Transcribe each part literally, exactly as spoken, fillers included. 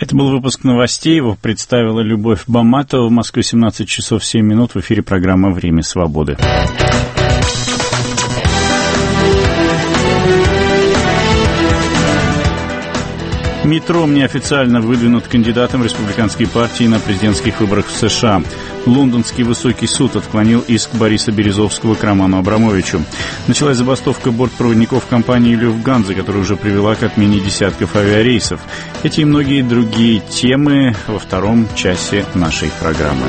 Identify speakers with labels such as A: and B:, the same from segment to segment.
A: Это был выпуск новостей. Его представила Любовь Баматова. В Москве семнадцать часов семь минут. В эфире программа «Время свободы». Митт Ромни официально выдвинут кандидатом республиканской партии на президентских выборах в США. Лондонский высокий суд отклонил иск Бориса Березовского к Роману Абрамовичу. Началась забастовка бортпроводников компании «Люфтганза», которая уже привела к отмене десятков авиарейсов. Эти и многие другие темы во втором часе нашей программы.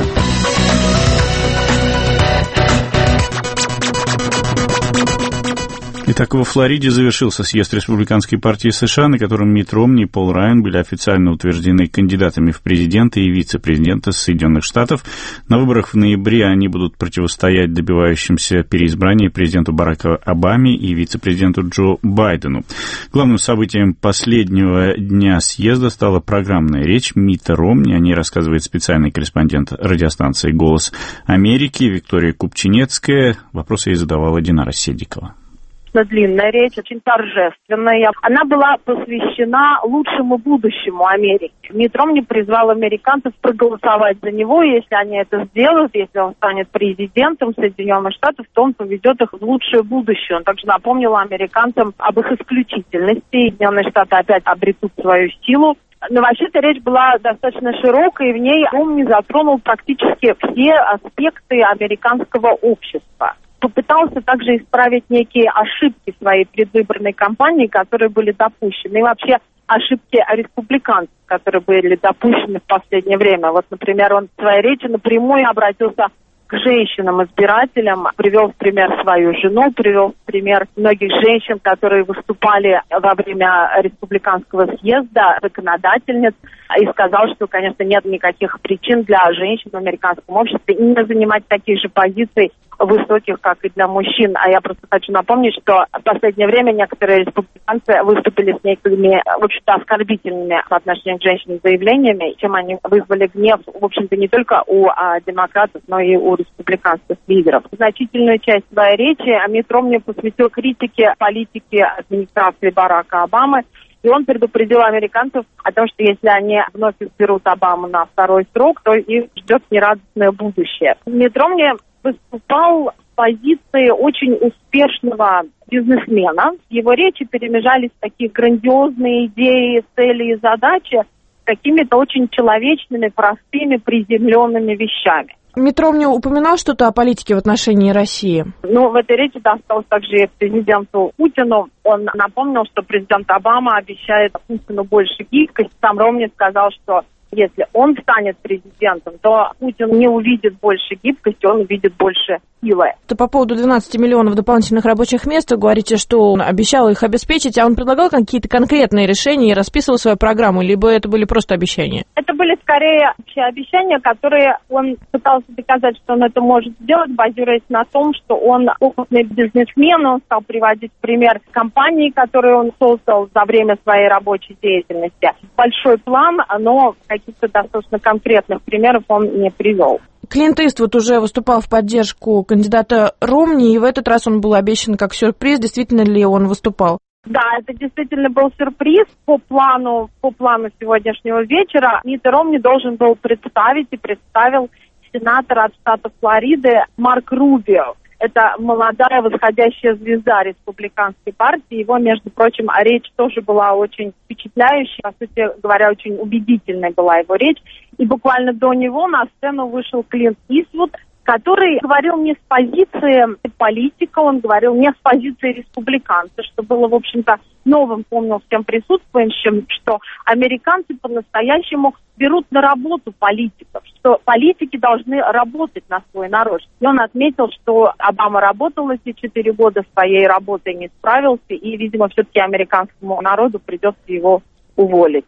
A: Итак, во Флориде завершился съезд Республиканской партии США, на котором Митт Ромни и Пол Райан были официально утверждены кандидатами в президенты и вице-президенты Соединенных Штатов. На выборах в ноябре они будут противостоять добивающимся переизбрания президенту Бараку Обаме и вице-президенту Джо Байдену. Главным событием последнего дня съезда стала программная речь Митта Ромни. О ней рассказывает специальный корреспондент радиостанции «Голос Америки» Виктория Купчинецкая. Вопросы ей задавала Динара Седикова.
B: Длинная речь, очень торжественная. Она была посвящена лучшему будущему Америки. Митт Ромни призвал американцев проголосовать за него. Если они это сделают, если он станет президентом Соединенных Штатов, то он поведет их в лучшее будущее. Он также напомнил американцам об их исключительности. Соединенные Штаты опять обретут свою силу. Но вообще-то речь была достаточно широкой, и в ней Ромни затронул практически все аспекты американского общества. Попытался также исправить некие ошибки своей предвыборной кампании, которые были допущены, и вообще ошибки республиканцев, которые были допущены в последнее время. Вот, например, он в своей речи напрямую обратился к женщинам-избирателям, привел в пример свою жену, привел в пример многих женщин, которые выступали во время республиканского съезда, законодательниц, и сказал, что, конечно, нет никаких причин для женщин в американском обществе не занимать таких же позиций высоких, как и для мужчин. А я просто хочу напомнить, что в последнее время некоторые республиканцы выступили с некими, в общем-то, оскорбительными по отношению к женщинам заявлениями, чем они вызвали гнев, в общем-то, не только у а, демократов, но и у республиканских лидеров. Значительную часть своей речи Митт Ромни посвятил критике политики администрации Барака Обамы, и он предупредил американцев о том, что если они вновь изберут Обаму на второй срок, то их ждет нерадостное будущее. Митт Ромни выступал в позиции очень успешного бизнесмена. В его речи перемежались такие грандиозные идеи, цели и задачи с какими-то очень человечными, простыми, приземленными вещами.
C: Митт Ромни упоминал что-то о политике в отношении России?
B: Ну, в этой речи досталось также и президенту Путину. Он напомнил, что президент Обама обещает Путину больше гибкости. Сам Ромни сказал, что если он станет президентом, то Путин не увидит больше гибкости, он увидит больше силы.
C: Это по поводу двенадцати миллионов дополнительных рабочих мест. Вы говорите, что он обещал их обеспечить, а он предлагал какие-то конкретные решения и расписывал свою программу, либо это были просто обещания?
B: Это были скорее общие обещания, которые он пытался доказать, что он это может сделать, базируясь на том, что он опытный бизнесмен, он стал приводить в пример компании, которые он создал за время своей рабочей деятельности. Большой план, но каких-то достаточно конкретных примеров он не привел.
C: Клинт Иствуд уже выступал в поддержку кандидата Ромни, и в этот раз он был обещан как сюрприз. Действительно ли он выступал?
B: Да, это действительно был сюрприз. По плану, по плану сегодняшнего вечера Митт Ромни должен был представить и представил сенатор от штата Флориды Марк Рубио. Это молодая восходящая звезда республиканской партии. Его, между прочим, речь тоже была очень впечатляющей. По сути говоря, очень убедительной была его речь. И буквально до него на сцену вышел Клинт Иствуд, который говорил не с позиции политика, он говорил не с позиции республиканца, что было, в общем-то, новым, помнил всем присутствующим, что американцы по-настоящему берут на работу политиков, что политики должны работать на свой народ. И он отметил, что Обама работал эти четыре года, своей работой не справился, и, видимо, все-таки американскому народу придется его уволить.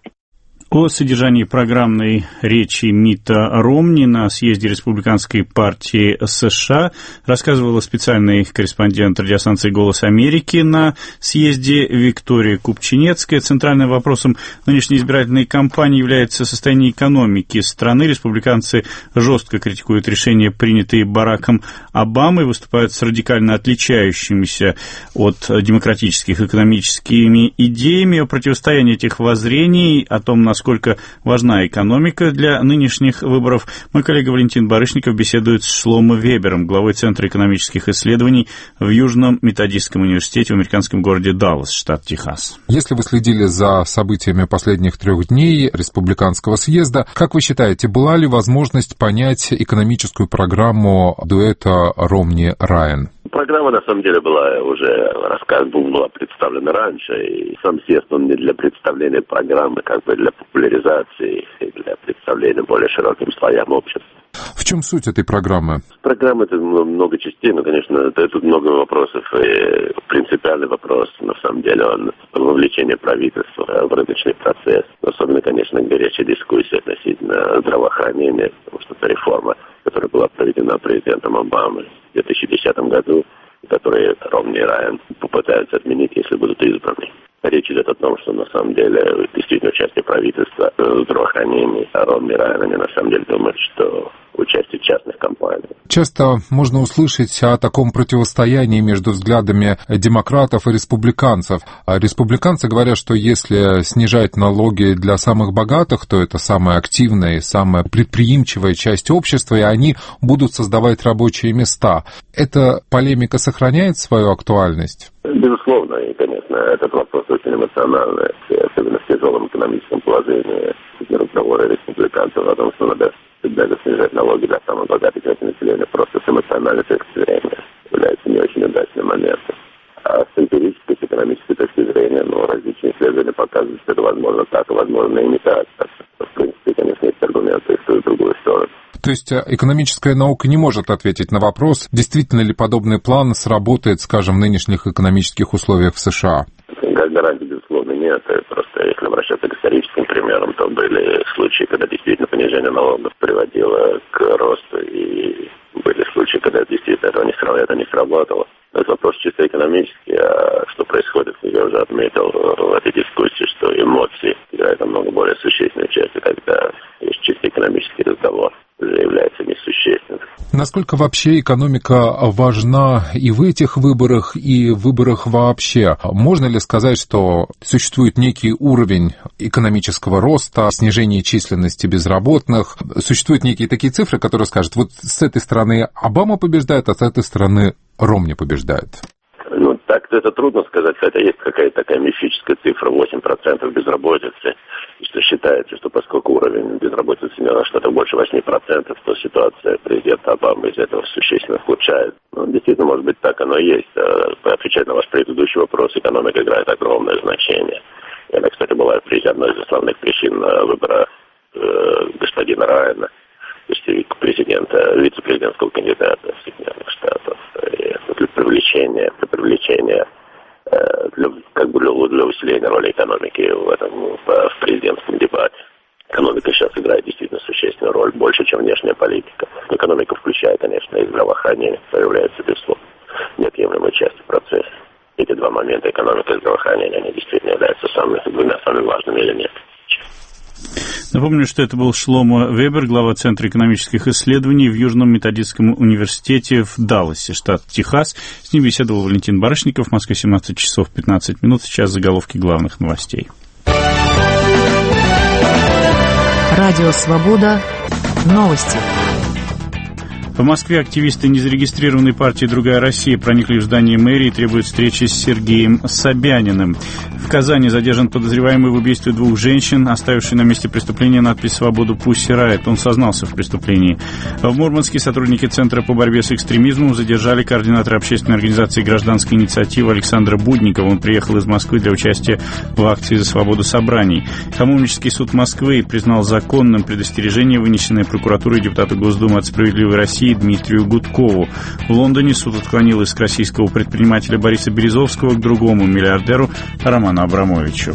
A: О содержании программной речи Митта Ромни на съезде Республиканской партии США рассказывала специальный корреспондент радиостанции «Голос Америки» на съезде Виктория Купчинецкая. Центральным вопросом нынешней избирательной кампании является состояние экономики страны. Республиканцы жестко критикуют решения, принятые Бараком Обамой, выступают с радикально отличающимися от демократических экономическими идеями. О противостоянии этих воззрений, о том, насколько насколько важна экономика для нынешних выборов, мой коллега Валентин Барышников беседует с Шломо Вебером, главой Центра экономических исследований в Южном методистском университете в американском городе Даллас, штат Техас.
D: Если вы следили за событиями последних трех дней республиканского съезда, как вы считаете, была ли возможность понять экономическую программу дуэта Ромни-Райан?
E: Программа, на самом деле, была уже, рассказ была представлена раньше, и сам съезд, он не для представления программы, как бы для популяризации, и для представления более широким слоям общества.
D: В чем суть этой программы?
E: Программа — это много частей, но, конечно, это, тут много вопросов, и принципиальный вопрос, на самом деле, он вовлечение правительства в рыночный процесс. Особенно, конечно, горячая дискуссия относительно здравоохранения, потому что это реформа, которая была проведена президентом Обамой в две тысячи десятом году, которые Ромни и Райан попытаются отменить, если будут избраны. Речь идет о том, что на самом деле действительно участие правительства в здравоохранении, а Ромни и Райан, они на самом деле думают, что участие частных компаний.
D: Часто можно услышать о таком противостоянии между взглядами демократов и республиканцев. А республиканцы говорят, что если снижать налоги для самых богатых, то это самая активная и самая предприимчивая часть общества, и они будут создавать рабочие места. Эта полемика сохраняет свою актуальность?
E: Безусловно, и, конечно, этот вопрос очень эмоциональный, особенно в тяжелом экономическом положении. Разговоры республиканцев о том, что надо всегда снижать налоги для самых богатых населения, просто с эмоциональной точки зрения является не очень удачным моментом. А с эмпирической, с экономической точки зрения, ну, различные исследования показывают, что это возможно так, а возможно и не так. Так что, в принципе, конечно, есть аргументы и в ту, и в другую сторону.
D: То есть экономическая наука не может ответить на вопрос, действительно ли подобный план сработает, скажем, в нынешних экономических условиях в США?
E: Гарантии, безусловно, нет. Просто если обращаться к историческим примерам, то были случаи, когда действительно понижение налогов приводило к росту, и были случаи, когда действительно это не сработало. Это не сработало. Это вопрос чисто экономический, а что происходит, я уже отметил в этой дискуссии, что эмоции играют намного более существенную часть, когда есть чисто экономический разговор, уже является несущественным.
D: Насколько вообще экономика важна и в этих выборах, и в выборах вообще? Можно ли сказать, что существует некий уровень экономического роста, снижения численности безработных? Существуют некие такие цифры, которые скажут, вот с этой стороны Обама побеждает, а с этой стороны Ромни побеждает?
E: Ну, так-то это трудно сказать, хотя есть какая-то такая мифическая цифра восемь процентов безработицы, и что считается, что поскольку уровень безработицы в Соединенных Штатах больше восемь процентов, то ситуация президента Обамы из этого существенно ухудшает. Ну, действительно, может быть, так оно и есть. Отвечая на ваш предыдущий вопрос, экономика играет огромное значение. И она, кстати, была одной из основных причин выбора э, господина Райана, то есть президента, вице-президентского кандидата Соединенных Штатов. Для привлечения, для привлечения, для, как бы для, для усиления роли экономики в этом в, в президентском дебате. Экономика сейчас играет действительно существенную роль, больше, чем внешняя политика. Экономика включает, конечно, и здравоохранение, что является, безусловно, неотъемлемой частью процесса. Эти два момента, экономика и здравоохранение, они действительно являются самыми, двумя самыми важными элементами.
A: Напомню, что это был Шломо Вебер, глава Центра экономических исследований в Южном методистском университете в Далласе, штат Техас. С ним беседовал Валентин Барышников. В Москве семнадцать часов пятнадцать минут. Сейчас заголовки главных новостей.
F: Радио «Свобода». Новости.
A: В Москве активисты незарегистрированной партии «Другая Россия» проникли в здание мэрии и требуют встречи с Сергеем Собяниным. В Казани задержан подозреваемый в убийстве двух женщин, оставивший на месте преступления надпись «Свободу Пусси Райт». Он сознался в преступлении. В Мурманске сотрудники Центра по борьбе с экстремизмом задержали координатора общественной организации «Гражданская инициатива» Александра Будникова. Он приехал из Москвы для участия в акции за свободу собраний. Коммунический суд Москвы признал законным предостережение, вынесенное прокуратурой депутата Госдумы от «Справедливой России» Дмитрию Гудкову. В Лондоне суд отклонил иск российского предпринимателя Бориса Березовского к другому миллиардеру Роману Абрамовичу.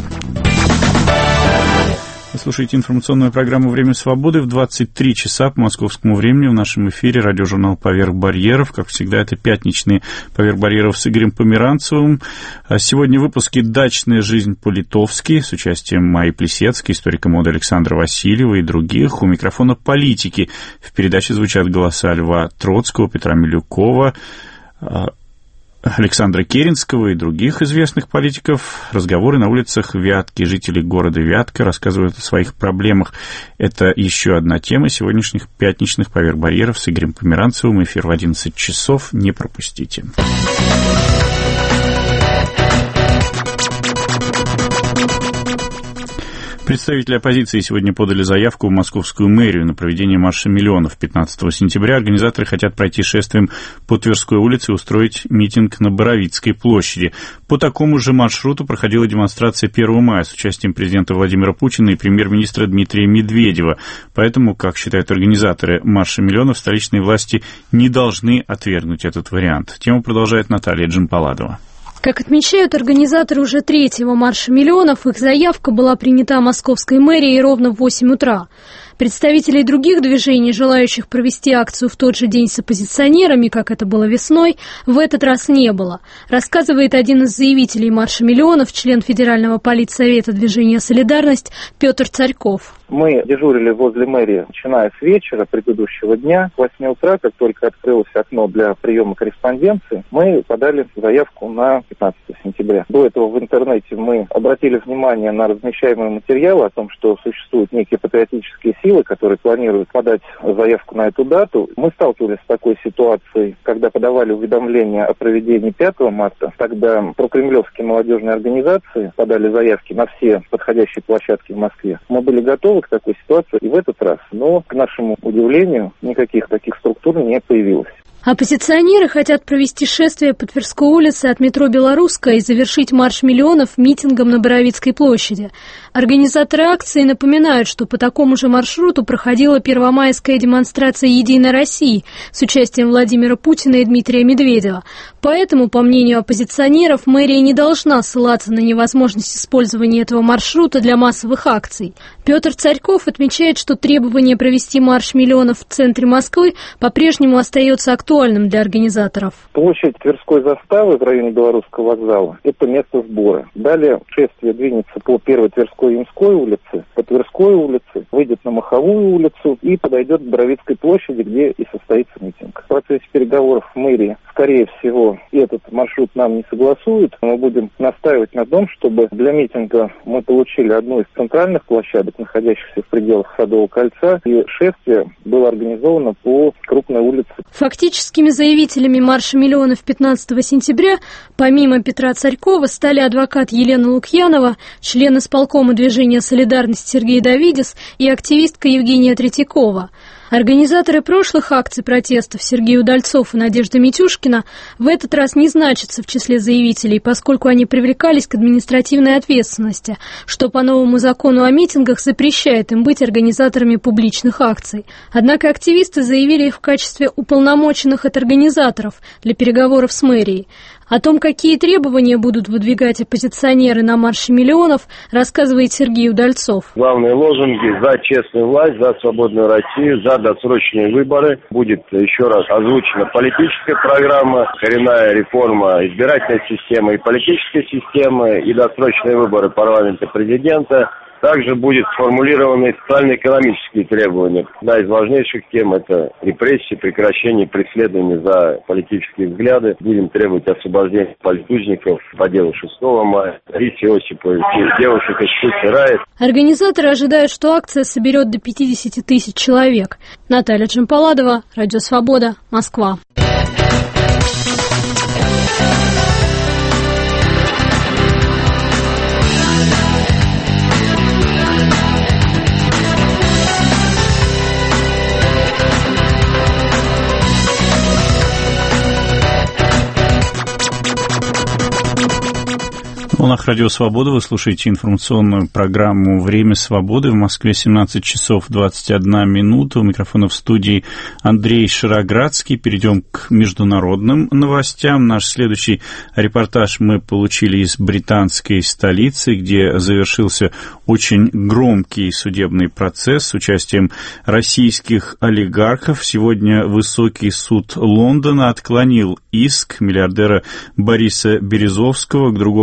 A: Вы слушаете информационную программу «Время свободы» в двадцать три часа по московскому времени. В нашем эфире радиожурнал «Поверх барьеров». Как всегда, это пятничные «Поверх барьеров» с Игорем Померанцевым. Сегодня в выпуске «Дачная жизнь по-литовски» с участием Майи Плесецкой, историка моды Александра Васильева и других. У микрофона «Политики». В передаче звучат голоса Льва Троцкого, Петра Милюкова, Александра Керенского и других известных политиков. Разговоры на улицах Вятки. Жители города Вятка рассказывают о своих проблемах. Это еще одна тема сегодняшних пятничных «Поверх барьеров» с Игорем Померанцевым. Эфир в одиннадцать часов. Не пропустите. Представители оппозиции сегодня подали заявку в московскую мэрию на проведение марша миллионов пятнадцатого сентября. Организаторы хотят пройти шествием по Тверской улице и устроить митинг на Боровицкой площади. По такому же маршруту проходила демонстрация первого мая с участием президента Владимира Путина и премьер-министра Дмитрия Медведева. Поэтому, как считают организаторы марша миллионов, столичные власти не должны отвергнуть этот вариант. Тему продолжает Наталья Джампаладова.
G: Как отмечают организаторы уже третьего марша миллионов, их заявка была принята московской мэрией ровно в восемь утра. Представителей других движений, желающих провести акцию в тот же день с оппозиционерами, как это было весной, в этот раз не было, рассказывает один из заявителей марша миллионов, член Федерального политсовета движения «Солидарность» Петр Царьков.
H: Мы дежурили возле мэрии, начиная с вечера предыдущего дня. К восьми утра, как только открылось окно для приема корреспонденции, мы подали заявку на пятнадцатое сентября. До этого в интернете мы обратили внимание на размещаемые материалы о том, что существуют некие патриотические силы, которые планируют подать заявку на эту дату. Мы сталкивались с такой ситуацией, когда подавали уведомления о проведении пятого марта. Тогда прокремлевские молодежные организации подали заявки на все подходящие площадки в Москве. Мы были готовы к такой ситуации и в этот раз, но, к нашему удивлению, никаких таких структур не появилось.
G: Оппозиционеры хотят провести шествие по Тверской улице от метро «Белорусская» и завершить марш миллионов митингом на Боровицкой площади. Организаторы акции напоминают, что по такому же маршруту проходила первомайская демонстрация «Единой России» с участием Владимира Путина и Дмитрия Медведева. Поэтому, по мнению оппозиционеров, мэрия не должна ссылаться на невозможность использования этого маршрута для массовых акций. Петр Царьков отмечает, что требование провести марш миллионов в центре Москвы по-прежнему остается актуальным для организаторов.
H: Площадь Тверской заставы в районе Белорусского вокзала – это место сбора. Далее шествие двинется по Первой Тверской Ямской улице, по Тверской улице, выйдет на Маховую улицу и подойдет к Боровицкой площади, где и состоится митинг. В процессе переговоров в мэрии, скорее всего, этот маршрут нам не согласуют. Мы будем настаивать на том, чтобы для митинга мы получили одну из центральных площадок, находящихся в пределах Садового кольца, и шествие было организовано по крупной улице.
G: Фактическими заявителями марша миллионов пятнадцатого сентября, помимо Петра Царькова, стали адвокат Елена Лукьянова, член исполкома движения «Солидарность» Сергей Давидис и активистка Евгения Третьякова. Организаторы прошлых акций протестов Сергей Удальцов и Надежда Митюшкина в этот раз не значатся в числе заявителей, поскольку они привлекались к административной ответственности, что по новому закону о митингах запрещает им быть организаторами публичных акций. Однако активисты заявили их в качестве уполномоченных от организаторов для переговоров с мэрией. О том, какие требования будут выдвигать оппозиционеры на марше миллионов, рассказывает Сергей Удальцов.
E: Главные лозунги за честную власть, за свободную Россию, за досрочные выборы. Будет еще раз озвучена политическая программа, коренная реформа избирательной системы и политической системы, и досрочные выборы парламента, президента. Также будут сформулированы социально-экономические требования. Одна из важнейших тем – это репрессии, прекращение преследований за политические взгляды. Будем требовать освобождения политузников по делу шестого мая, Рисе Осиповой, девушек из Шуцерая.
G: Организаторы ожидают, что акция соберет до пятидесяти тысяч человек. Наталья Джампаладова, Радио Свобода, Москва.
A: В волнах Радио Свобода вы слушаете информационную программу «Время свободы». В Москве семнадцать часов двадцать одна минута. У микрофона в студии Андрей Шароградский. Перейдем к международным новостям. Наш следующий репортаж мы получили из британской столицы, где завершился очень громкий судебный процесс с участием российских олигархов. Сегодня высокий суд Лондона отклонил иск миллиардера Бориса Березовского к другому российскому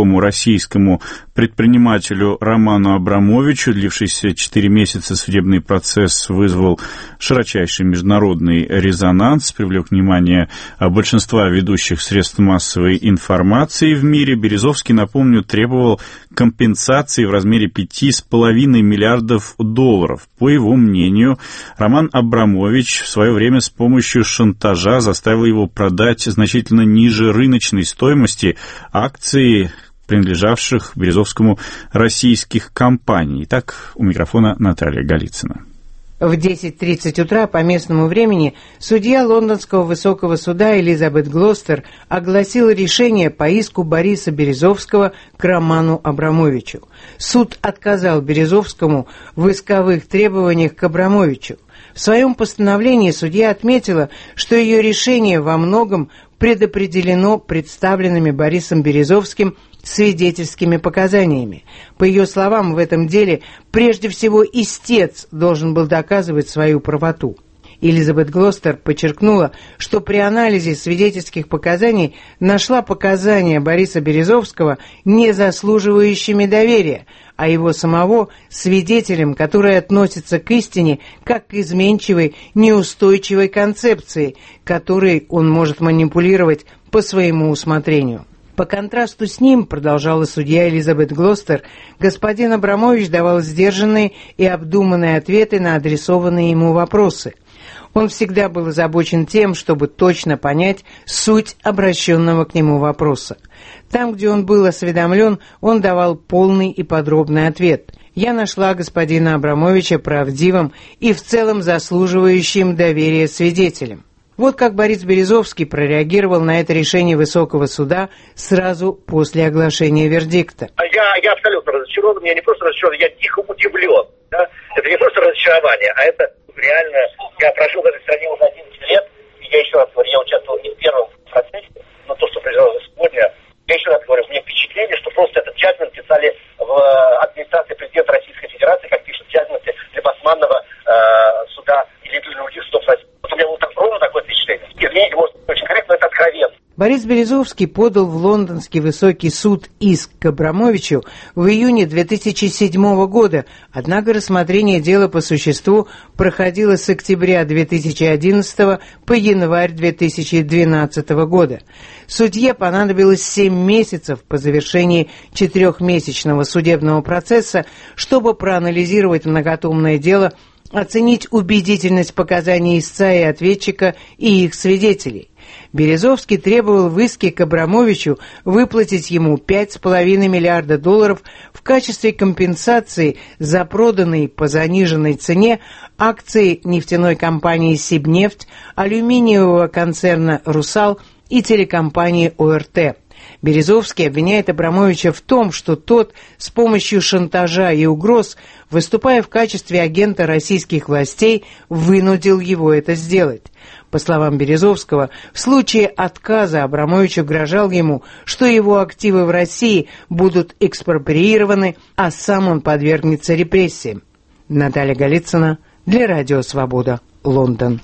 A: российскому предпринимателю Роману Абрамовичу. Длившийся четыре месяца судебный процесс вызвал широчайший международный резонанс, привлек внимание большинства ведущих средств массовой информации в мире. Березовский, напомню, требовал компенсации в размере пяти с половиной миллиардов долларов. По его мнению, Роман Абрамович в свое время с помощью шантажа заставил его продать значительно ниже рыночной стоимости акции, принадлежавших Березовскому, российских компаний. Итак, у микрофона Наталья Голицына.
I: В десять тридцать утра по местному времени судья Лондонского высокого суда Элизабет Глостер огласила решение по иску Бориса Березовского к Роману Абрамовичу. Суд отказал Березовскому в исковых требованиях к Абрамовичу. В своем постановлении судья отметила, что ее решение во многом предопределено представленными Борисом Березовским свидетельскими показаниями. По ее словам, в этом деле прежде всего истец должен был доказывать свою правоту. Элизабет Глостер подчеркнула, что при анализе свидетельских показаний нашла показания Бориса Березовского не заслуживающими доверия, а его самого свидетелем, который относится к истине как к изменчивой, неустойчивой концепции, которой он может манипулировать по своему усмотрению. По контрасту с ним, продолжала судья Элизабет Глостер, господин Абрамович давал сдержанные и обдуманные ответы на адресованные ему вопросы. Он всегда был озабочен тем, чтобы точно понять суть обращенного к нему вопроса. Там, где он был осведомлен, он давал полный и подробный ответ. Я нашла господина Абрамовича правдивым и в целом заслуживающим доверия свидетелем. Вот как Борис Березовский прореагировал на это решение высокого суда сразу после оглашения вердикта.
J: Я, я абсолютно разочарован, я не просто разочарован, я дико удивлен. Да? Это не просто разочарование, а это реально... Я прожил в этой стране уже одиннадцать лет, и я еще раз говорю, я участвовал не в первом процессе, но то, что произошло сегодня, я еще раз говорю, мне впечатление, что просто этот джадмент писали в администрации президента Российской Федерации, как пишут джадменты для Басманного э, суда или для других судов России. Вот у меня было так ровно такое впечатление. Извините, может, очень корректно, но это откровенно.
I: Борис Березовский подал в Лондонский высокий суд иск к Абрамовичу в июне две тысячи седьмого года, однако рассмотрение дела по существу проходило с октября две тысячи одиннадцатого по январь две тысячи двенадцатого года. Судье понадобилось семь месяцев по завершении четырехмесячного судебного процесса, чтобы проанализировать многотомное дело, оценить убедительность показаний истца и ответчика и их свидетелей. Березовский требовал в иске к Абрамовичу выплатить ему пять с половиной миллиарда долларов в качестве компенсации за проданные по заниженной цене акции нефтяной компании «Сибнефть», алюминиевого концерна «Русал» и телекомпании О Р Т. Березовский обвиняет Абрамовича в том, что тот с помощью шантажа и угроз, выступая в качестве агента российских властей, вынудил его это сделать. По словам Березовского, в случае отказа Абрамович угрожал ему, что его активы в России будут экспроприированы, а сам он подвергнется репрессиям. Наталья Голицына для Радио Свобода, Лондон.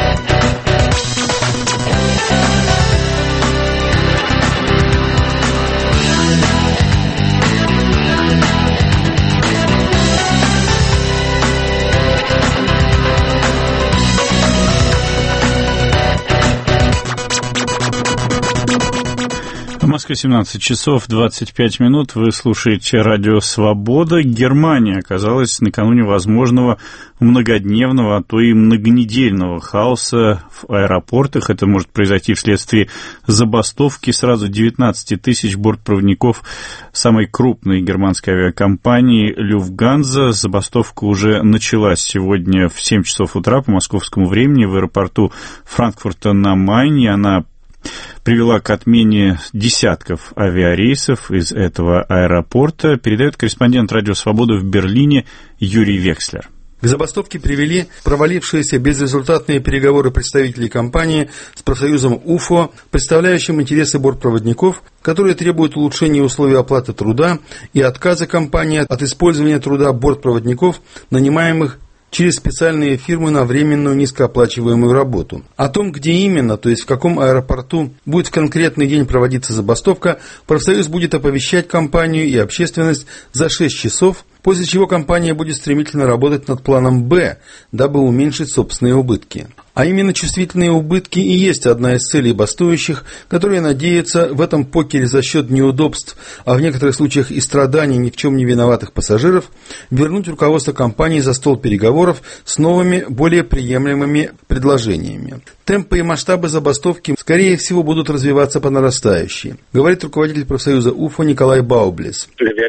A: В Москве семнадцать часов двадцать пять минут. Вы слушаете Радио Свобода. Германия оказалась накануне возможного многодневного, а то и многонедельного хаоса в аэропортах. Это может произойти вследствие забастовки сразу девятнадцать тысяч бортпроводников самой крупной германской авиакомпании «Люфтганза». Забастовка уже началась сегодня в семь часов утра по московскому времени в аэропорту Франкфурта на Майне. Она привела к отмене десятков авиарейсов из этого аэропорта, передает корреспондент Радио Свобода в Берлине Юрий Векслер.
K: К забастовке привели провалившиеся безрезультатные переговоры представителей компании с профсоюзом УФО, представляющим интересы бортпроводников, которые требуют улучшения условий оплаты труда и отказа компании от использования труда бортпроводников, нанимаемых через специальные фирмы на временную низкооплачиваемую работу. О том, где именно, то есть в каком аэропорту будет в конкретный день проводиться забастовка, профсоюз будет оповещать компанию и общественность за шесть часов, после чего компания будет стремительно работать над планом «Б», дабы уменьшить собственные убытки. А именно чувствительные убытки и есть одна из целей бастующих, которые надеются в этом покере за счет неудобств, а в некоторых случаях и страданий ни в чем не виноватых пассажиров, вернуть руководство компании за стол переговоров с новыми, более приемлемыми предложениями. Темпы и масштабы забастовки, скорее всего, будут развиваться по нарастающей, говорит руководитель профсоюза УФО Николай Баублес.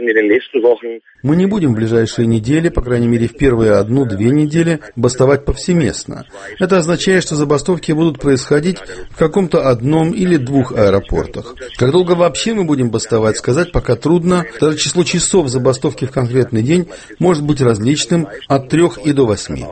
K: Мы не будем в ближайшие недели, по крайней мере в первые одну-две недели, бастовать повсеместно. Это означает, что забастовки будут происходить в каком-то одном или двух аэропортах. Как долго вообще мы будем бастовать, сказать пока трудно. Даже число часов забастовки в конкретный день может быть различным от трех и до восьми.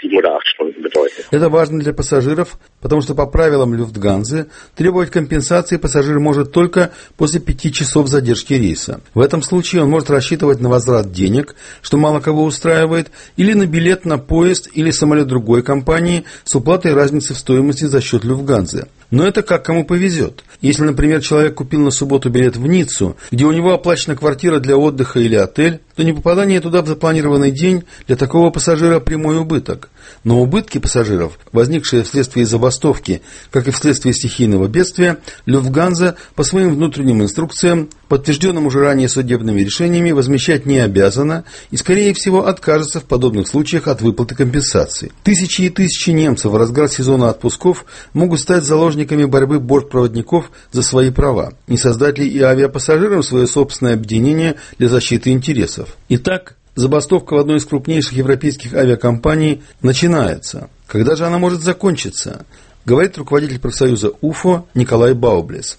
K: Это важно для пассажиров, потому что по правилам Люфтганзы требовать компенсации пассажир может только после пяти часов задержки рейса. В этом случае он может рассчитывать на возврат денег, что мало кого устраивает, или на билет на поезд или самолет другой компании с уплатой разницы в стоимости за счет Люфтганзы. Но это как кому повезет. Если, например, человек купил на субботу билет в Ниццу, где у него оплачена квартира для отдыха или отель, то непопадание туда в запланированный день для такого пассажира прямой убыток. Но убытки пассажиров, возникшие вследствие забастовки, как и вследствие стихийного бедствия, Люфтганза по своим внутренним инструкциям, подтвержденным уже ранее судебными решениями, возмещать не обязана и, скорее всего, откажется в подобных случаях от выплаты компенсации. Тысячи и тысячи немцев в разгар сезона отпусков могут стать заложниками борьбы бортпроводников за свои права. Не создать ли и авиапассажирам свое собственное объединение для защиты интересов? Итак, забастовка в одной из крупнейших европейских авиакомпаний начинается. Когда же она может закончиться? Говорит руководитель профсоюза УФО Николай Баублес.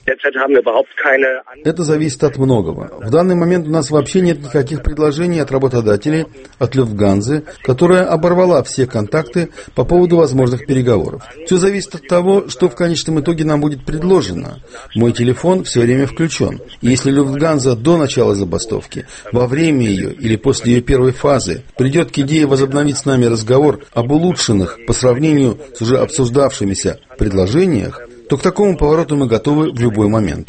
K: Это зависит от многого. В данный момент у нас вообще нет никаких предложений от работодателей, от Люфтганзы, которая оборвала все контакты по поводу возможных переговоров. Все зависит от того, что в конечном итоге нам будет предложено. Мой телефон все время включен. И если Люфтганза до начала забастовки, во время ее или после ее первой фазы придет к идее возобновить с нами разговор об улучшенных по сравнению с уже обсуждавшимися предложениях, то к такому повороту мы готовы в любой момент.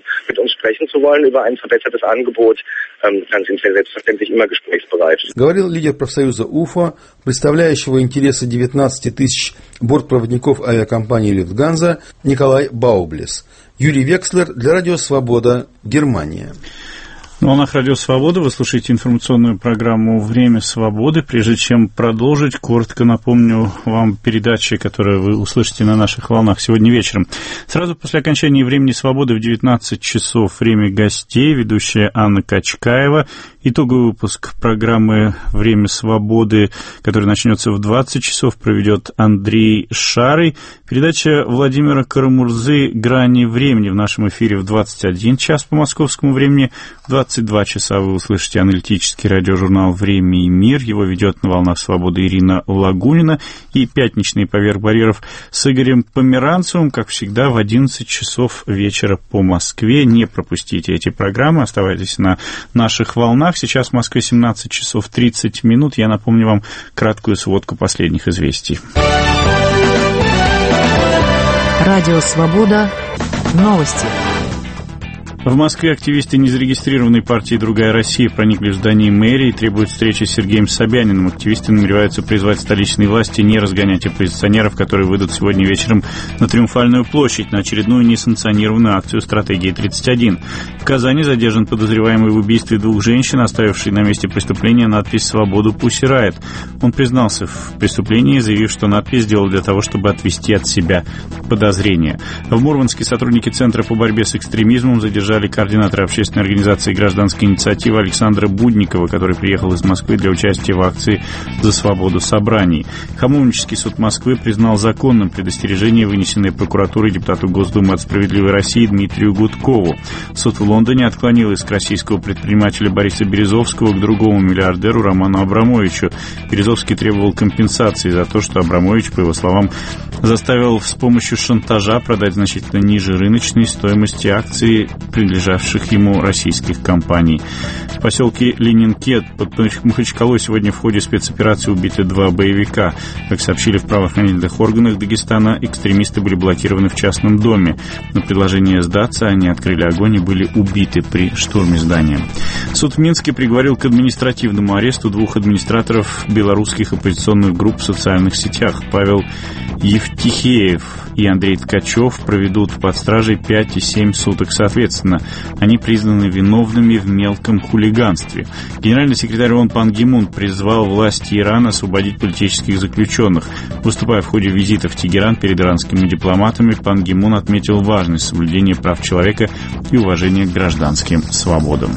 K: Говорил лидер профсоюза УФО, представляющего интересы девятнадцати тысяч бортпроводников авиакомпании Люфтганза, Николай Баублес. Юрий Векслер для Радио Свобода, Германия.
A: На волнах Радио Свобода вы слушаете информационную программу «Время свободы». Прежде чем продолжить, коротко напомню вам передачи, которые вы услышите на наших волнах сегодня вечером. Сразу после окончания «Времени свободы» в девятнадцать часов «Время гостей» ведущая Анна Качкаева. Итоговый выпуск программы «Время свободы», который начнется в двадцать часов, проведет Андрей Шарый. Передача Владимира Карамурзы «Грани времени» в нашем эфире в двадцать один час по московскому времени. В двадцать два часа вы услышите аналитический радиожурнал «Время и мир». Его ведет на волнах свободы Ирина Лагунина. И пятничный «Поверх барьеров» с Игорем Померанцевым, как всегда, в одиннадцать часов вечера по Москве. Не пропустите эти программы, оставайтесь на наших волнах. Сейчас в Москве семнадцать часов тридцать минут. Я напомню вам краткую сводку последних известий.
F: Радио «Свобода». Новости.
A: В Москве активисты незарегистрированной партии «Другая Россия» проникли в здание мэрии и требуют встречи с Сергеем Собяниным. Активисты намереваются призвать столичные власти не разгонять оппозиционеров, которые выйдут сегодня вечером на Триумфальную площадь на очередную несанкционированную акцию «Стратегия тридцать один». В Казани задержан подозреваемый в убийстве двух женщин, оставивший на месте преступления надпись «Свободу пусть рает». Он признался в преступлении, заявив, что надпись сделал для того, чтобы отвести от себя подозрения. В Мурманске сотрудники Центра по борьбе с экстремизмом задержали координатора общественной организации «Гражданская инициатива» Александра Будникова, который приехал из Москвы для участия в акции «За свободу собраний». Хамовнический суд Москвы признал законным предостережение, вынесенное прокуратурой депутату Госдумы от «Справедливой России» Дмитрию Гудкову. Суд в Лондоне отклонил иск российского предпринимателя Бориса Березовского к другому миллиардеру Роману Абрамовичу. Березовский требовал компенсации за то, что Абрамович, по его словам, заставил с помощью шантажа продать значительно ниже рыночной стоимости акции принадлежавших ему российских компаний. В поселке Ленинкет под Махачкалой сегодня в ходе спецоперации убиты два боевика. Как сообщили в правоохранительных органах Дагестана, экстремисты были блокированы в частном доме. На предложение сдаться они открыли огонь и были убиты при штурме здания. Суд в Минске приговорил к административному аресту двух администраторов белорусских оппозиционных групп в социальных сетях. Павел Евтихеев и Андрей Ткачев проведут под стражей пять и семь суток соответственно. Они признаны виновными в мелком хулиганстве. Генеральный секретарь ООН Пан Ги Мун призвал власти Ирана освободить политических заключенных. Выступая в ходе визита в Тегеран перед иранскими дипломатами, Пан Ги Мун отметил важность соблюдения прав человека и уважения к гражданским свободам.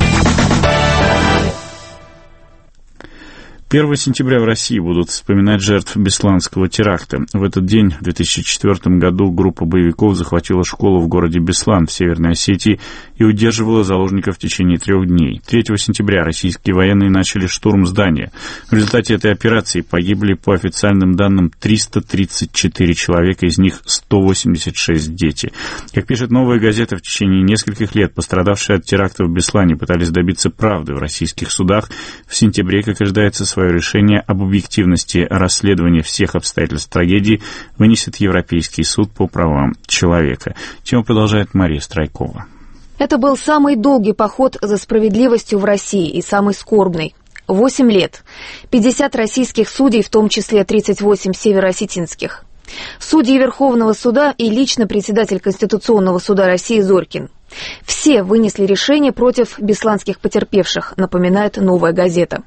A: первого сентября в России будут вспоминать жертв Бесланского теракта. В этот день, в две тысячи четвёртом году, группа боевиков захватила школу в городе Беслан в Северной Осетии и удерживала заложников в течение трех дней. третьего сентября российские военные начали штурм здания. В результате этой операции погибли, по официальным данным, триста тридцать четыре человека, из них сто восемьдесят шесть дети. Как пишет «Новая газета», в течение нескольких лет пострадавшие от теракта в Беслане пытались добиться правды в российских судах. В сентябре, как ожидается, свое решение об объективности расследования всех обстоятельств трагедии вынесет Европейский суд по правам человека. Тему продолжает Мария Страйкова.
L: Это был самый долгий поход за справедливостью в России и самый скорбный. Восемь лет. пятьдесят российских судей, в том числе тридцать восемь североосетинских. Судьи Верховного суда и лично председатель Конституционного суда России Зорькин. Все вынесли решение против бесланских потерпевших, напоминает «Новая газета».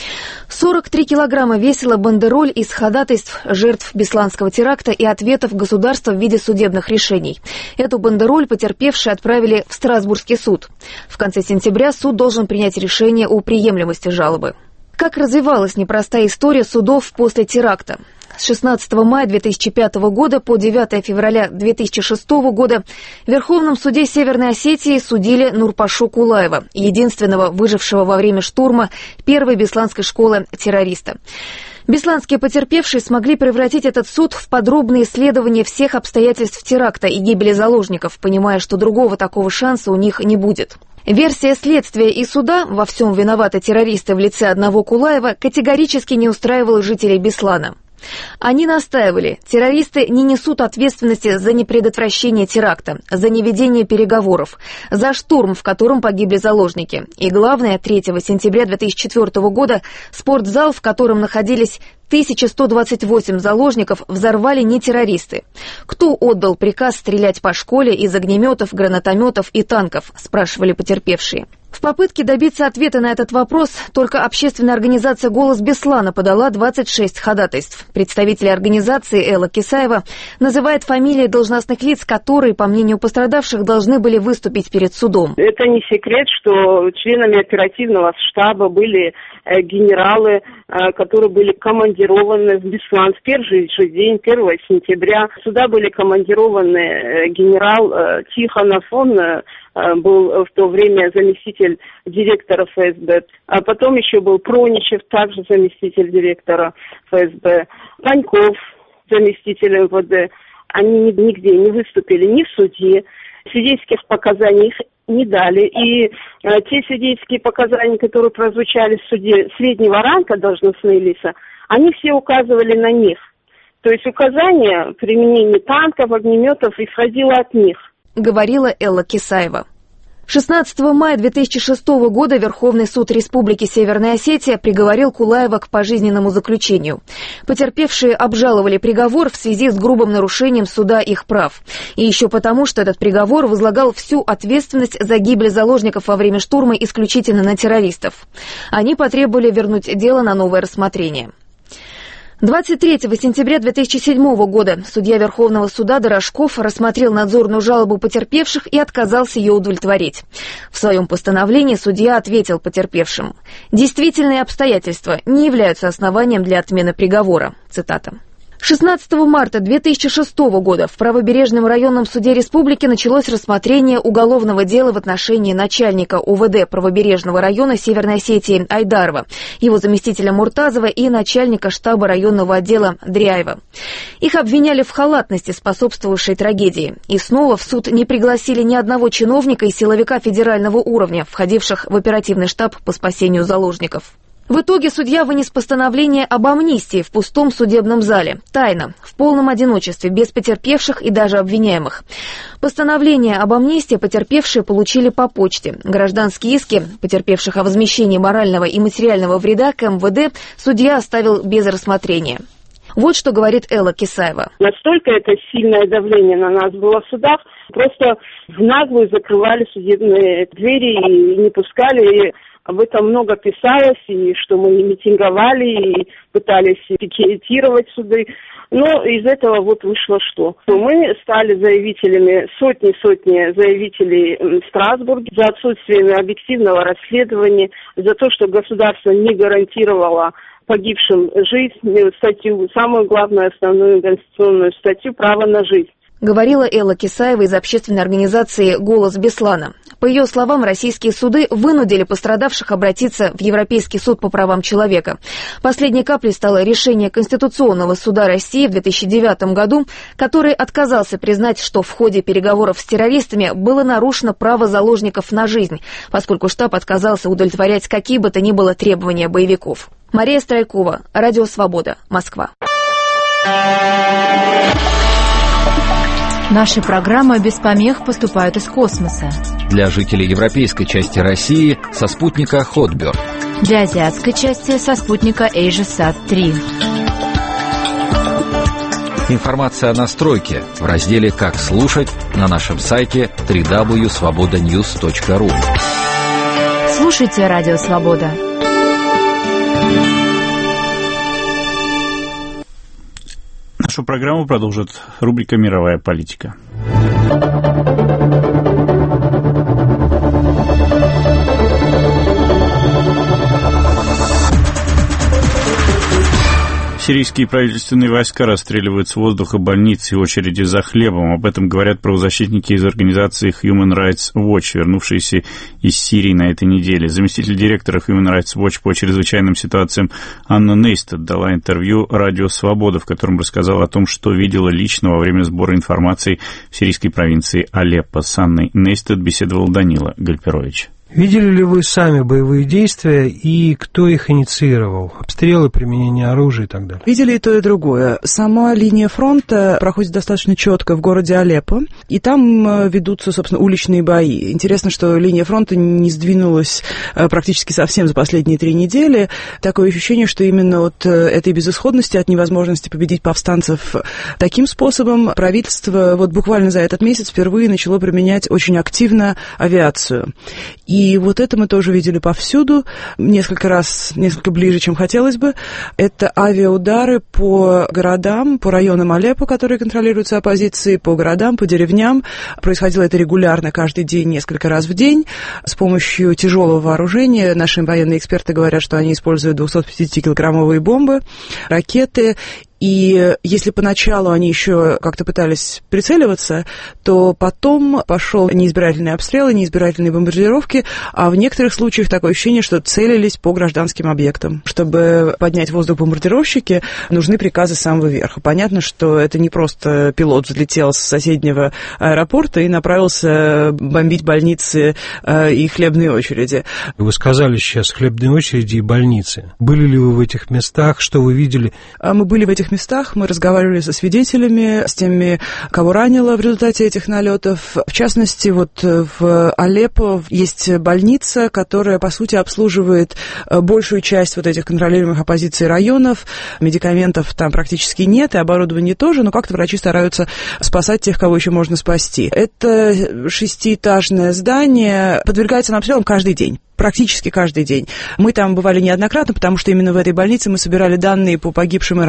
L: сорок три килограмма весила бандероль из ходатайств жертв Бесланского теракта и ответов государства в виде судебных решений. Эту бандероль потерпевшие отправили в Страсбургский суд. В конце сентября суд должен принять решение о приемлемости жалобы. Как развивалась непростая история судов после теракта? С шестнадцатого мая две тысячи пятого года по девятого февраля две тысячи шестого года в Верховном суде Северной Осетии судили Нурпашу Кулаева, единственного выжившего во время штурма первой бесланской школы террориста. Бесланские потерпевшие смогли превратить этот суд в подробное исследование всех обстоятельств теракта и гибели заложников, понимая, что другого такого шанса у них не будет. Версия следствия и суда «во всем виноваты террористы» в лице одного Кулаева категорически не устраивала жителей Беслана. Они настаивали, террористы не несут ответственности за непредотвращение теракта, за неведение переговоров, за штурм, в котором погибли заложники. И главное, третьего сентября две тысячи четвёртого года спортзал, в котором находились тысяча сто двадцать восемь заложников, взорвали не террористы. Кто отдал приказ стрелять по школе из огнеметов, гранатометов и танков, спрашивали потерпевшие. В попытке добиться ответа на этот вопрос только общественная организация «Голос Беслана» подала двадцать шесть ходатайств. Представители организации Элла Кисаева называет фамилии должностных лиц, которые, по мнению пострадавших, должны были выступить перед судом.
M: Это не секрет, что членами оперативного штаба были э, генералы, э, которые были командированы в Беслан в первый же день, первого сентября. Сюда были командированы э, генерал э, Тихонов, он э, был в то время заместитель директора эф эс бэ, а потом еще был Проничев, также заместитель директора эф эс бэ, Паньков, заместитель эм вэ дэ. Они нигде не выступили ни в суде, свидетельских показаний их не дали, и э, те свидетельские показания, которые прозвучали в суде среднего ранга, должностные лица, они все указывали на них. То есть указание применения танков, огнеметов исходило от них,
L: говорила Элла Кисаева. шестнадцатого мая две тысячи шестого года Верховный суд Республики Северная Осетия приговорил Кулаева к пожизненному заключению. Потерпевшие обжаловали приговор в связи с грубым нарушением суда их прав. И еще потому, что этот приговор возлагал всю ответственность за гибель заложников во время штурма исключительно на террористов. Они потребовали вернуть дело на новое рассмотрение. двадцать третьего сентября две тысячи седьмого года судья Верховного суда Дорошков рассмотрел надзорную жалобу потерпевших и отказался ее удовлетворить. В своем постановлении судья ответил потерпевшим: «Действительные обстоятельства не являются основанием для отмены приговора». Цитата. шестнадцатого марта две тысячи шестого года в Правобережном районном суде республики началось рассмотрение уголовного дела в отношении начальника УВД Правобережного района Северной Осетии Айдарова, его заместителя Муртазова и начальника штаба районного отдела Дряева. Их обвиняли в халатности, способствовавшей трагедии. И снова в суд не пригласили ни одного чиновника и силовика федерального уровня, входивших в оперативный штаб по спасению заложников. В итоге судья вынес постановление об амнистии в пустом судебном зале, тайно, в полном одиночестве, без потерпевших и даже обвиняемых. Постановление об амнистии потерпевшие получили по почте. Гражданские иски потерпевших о возмещении морального и материального вреда к эм вэ дэ судья оставил без рассмотрения. Вот что говорит Элла Кисаева.
M: Настолько это сильное давление на нас было в судах, просто в наглую закрывали судебные двери и не пускали. Об этом много писалось, и что мы не митинговали, и пытались пикетировать суды. Но из этого вот вышло что? Мы стали заявителями, сотни-сотни заявителей в Страсбурге за отсутствие объективного расследования, за то, что государство не гарантировало погибшим жизнь, статью, самую главную основную конституционную статью «Право на жизнь».
L: Говорила Элла Кисаева из общественной организации «Голос Беслана». По ее словам, российские суды вынудили пострадавших обратиться в Европейский суд по правам человека. Последней каплей стало решение Конституционного суда России в две тысячи девятом году, который отказался признать, что в ходе переговоров с террористами было нарушено право заложников на жизнь, поскольку штаб отказался удовлетворять какие бы то ни было требования боевиков. Мария Страйкова, Радио Свобода, Москва.
F: Наши программы без помех поступают из космоса.
N: Для жителей европейской части России со спутника Хотберг.
F: Для азиатской части со спутника AsiaSat три.
N: Информация о настройке в разделе «Как слушать» на нашем сайте дабл ю дабл ю дабл ю точка свобода ньюс точка ру.
F: Слушайте Радио Свобода.
A: Нашу программу продолжит рубрика «Мировая политика». Сирийские правительственные войска расстреливают с воздуха больницы и очереди за хлебом. Об этом говорят правозащитники из организации Human Rights Watch, вернувшиеся из Сирии на этой неделе. Заместитель директора Human Rights Watch по чрезвычайным ситуациям Анна Нейстед дала интервью «Радио Свобода», в котором рассказала о том, что видела лично во время сбора информации в сирийской провинции Алеппо. С Анной Нейстед беседовал Данила Гальперович.
O: Видели ли вы сами боевые действия и кто их инициировал? Обстрелы, применение оружия и так далее?
P: Видели и то, и другое. Сама линия фронта проходит достаточно четко в городе Алеппо, и там ведутся, собственно, уличные бои. Интересно, что линия фронта не сдвинулась практически совсем за последние три недели. Такое ощущение, что именно от этой безысходности, от невозможности победить повстанцев таким способом, правительство вот буквально за этот месяц впервые начало применять очень активно авиацию. И И вот это мы тоже видели повсюду, несколько раз, несколько ближе, чем хотелось бы. Это авиаудары по городам, по районам Алеппо, которые контролируются оппозицией, по городам, по деревням. Происходило это регулярно, каждый день, несколько раз в день, с помощью тяжелого вооружения. Наши военные эксперты говорят, что они используют двухсотпятидесятикилограммовые бомбы, ракеты. И если поначалу они еще как-то пытались прицеливаться, то потом пошел неизбирательный обстрел, неизбирательные бомбардировки, а в некоторых случаях такое ощущение, что целились по гражданским объектам. Чтобы поднять в воздух бомбардировщики, нужны приказы с самого верха. Понятно, что это не просто пилот взлетел с соседнего аэропорта и направился бомбить больницы и хлебные очереди.
O: Вы сказали сейчас хлебные очереди и больницы. Были ли вы в этих местах? Что вы видели?
P: Мы были в этих местах, мы разговаривали со свидетелями, с теми, кого ранило в результате этих налетов. В частности, вот в Алеппо есть больница, которая, по сути, обслуживает большую часть вот этих контролируемых оппозицией районов. Медикаментов там практически нет, и оборудования тоже, но как-то врачи стараются спасать тех, кого еще можно спасти. Это шестиэтажное здание, подвергается обстрелам каждый день. Практически каждый день. Мы там бывали неоднократно, потому что именно в этой больнице мы собирали данные по погибшим и раненым.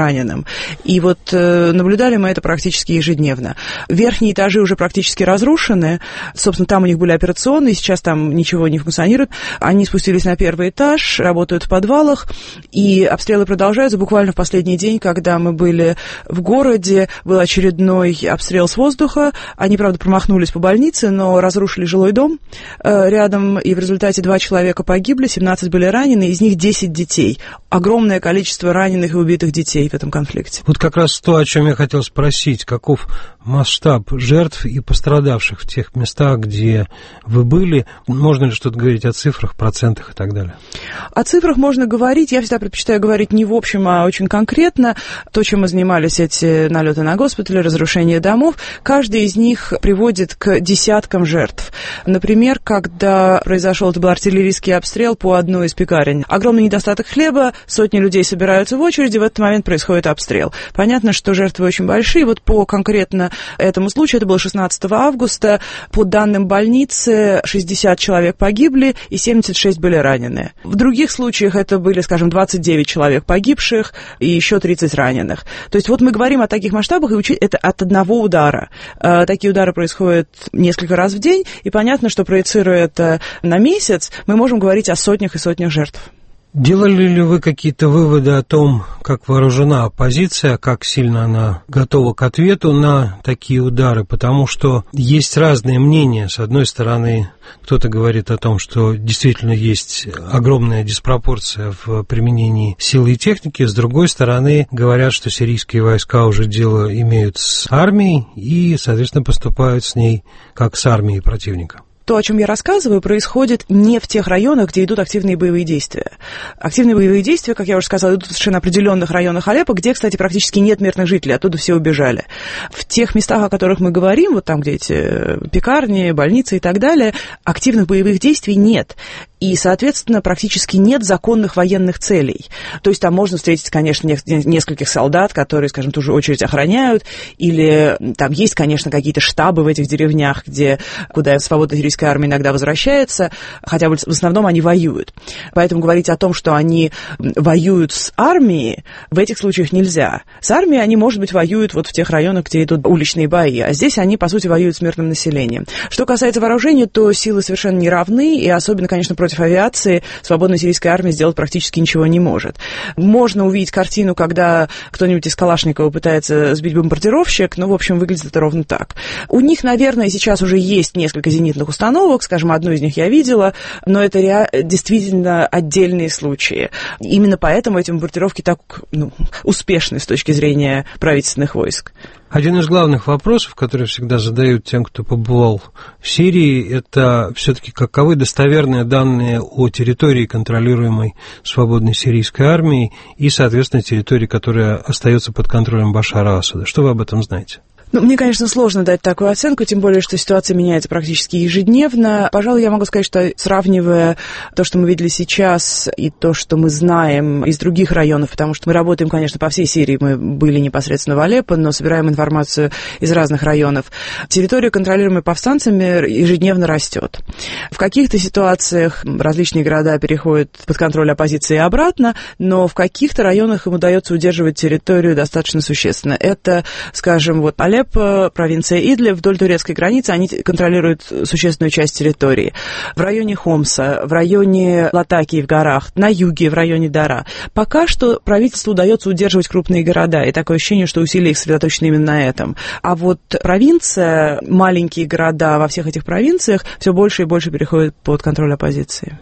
P: И вот наблюдали мы это практически ежедневно. Верхние этажи уже практически разрушены. Собственно, там у них были операционные, сейчас там ничего не функционирует. Они спустились на первый этаж, работают в подвалах, и обстрелы продолжаются. Буквально в последний день, когда мы были в городе, был очередной обстрел с воздуха. Они, правда, промахнулись по больнице, но разрушили жилой дом рядом, и в результате два человека погибли, семнадцать были ранены, из них десять детей. Огромное количество раненых и убитых детей в этом конфликте.
O: Вот как раз то, о чем я хотел спросить. Каков масштаб жертв и пострадавших в тех местах, где вы были? Можно ли что-то говорить о цифрах, процентах и так далее?
P: О цифрах можно говорить. Я всегда предпочитаю говорить не в общем, а очень конкретно. То, чем мы занимались, эти налеты на госпитали, разрушение домов, каждый из них приводит к десяткам жертв. Например, когда произошел, это был артиллерийский обстрел по одной из пекарен. Огромный недостаток хлеба, сотни людей собираются в очереди, в этот момент происходит обстрел. Понятно, что жертвы очень большие. Вот по конкретно этому случаю, это было шестнадцатого августа, по данным больницы, шестьдесят человек погибли и семьдесят шесть были ранены. В других случаях это были, скажем, двадцать девять человек погибших и еще тридцать раненых. То есть вот мы говорим о таких масштабах, и учить это от одного удара. Такие удары происходят несколько раз в день, и понятно, что проецируя это на месяц, мы можем говорить о сотнях и сотнях жертв.
O: Делали ли вы какие-то выводы о том, как вооружена оппозиция, как сильно она готова к ответу на такие удары? Потому что есть разные мнения. С одной стороны, кто-то говорит о том, что действительно есть огромная диспропорция в применении силы и техники. С другой стороны, говорят, что сирийские войска уже дело имеют с армией и, соответственно, поступают с ней как с армией противника.
P: То, о чем я рассказываю, происходит не в тех районах, где идут активные боевые действия. Активные боевые действия, как я уже сказала, идут в совершенно определенных районах Алеппо, где, кстати, практически нет мирных жителей, оттуда все убежали. В тех местах, о которых мы говорим, вот там, где эти пекарни, больницы и так далее, активных боевых действий нет. И, соответственно, практически нет законных военных целей. То есть там можно встретить, конечно, нескольких солдат, которые, скажем, ту же очередь охраняют, или там есть, конечно, какие-то штабы в этих деревнях, где, куда свободная сирийская армия иногда возвращается, хотя в основном они воюют. Поэтому говорить о том, что они воюют с армией, в этих случаях нельзя. С армией они, может быть, воюют вот в тех районах, где идут уличные бои, а здесь они, по сути, воюют с мирным населением. Что касается вооружения, то силы совершенно не равны, и особенно, конечно, против авиации свободная сирийская армия сделать практически ничего не может. Можно увидеть картину, когда кто-нибудь из Калашникова пытается сбить бомбардировщик, но, в общем, выглядит это ровно так. У них, наверное, сейчас уже есть несколько зенитных установок, скажем, одну из них я видела, но это ре... действительно отдельные случаи. Именно поэтому эти бомбардировки так ну, успешны с точки зрения правительственных войск.
O: Один из главных вопросов, которые всегда задают тем, кто побывал в Сирии, это все-таки каковы достоверные данные о территории, контролируемой свободной сирийской армией, и, соответственно, территории, которая остается под контролем Башара Асада. Что вы об этом знаете?
P: Ну, мне, конечно, сложно дать такую оценку, тем более, что ситуация меняется практически ежедневно. Пожалуй, я могу сказать, что сравнивая то, что мы видели сейчас, и то, что мы знаем из других районов, потому что мы работаем, конечно, по всей Сирии, мы были непосредственно в Алеппо, но собираем информацию из разных районов. Территория, контролируемая повстанцами, ежедневно растет. В каких-то ситуациях различные города переходят под контроль оппозиции и обратно, но в каких-то районах им удается удерживать территорию достаточно существенно. Это, скажем, вот Алеппо, провинция Идлиб, вдоль турецкой границы, они контролируют существенную часть территории. В районе Хомса, в районе Латакии в горах, на юге, в районе Дара. Пока что правительству удается удерживать крупные города, и такое ощущение, что усилия их сосредоточены именно на этом. А вот провинция, маленькие города во всех этих провинциях все больше и больше переходят под контроль оппозиции.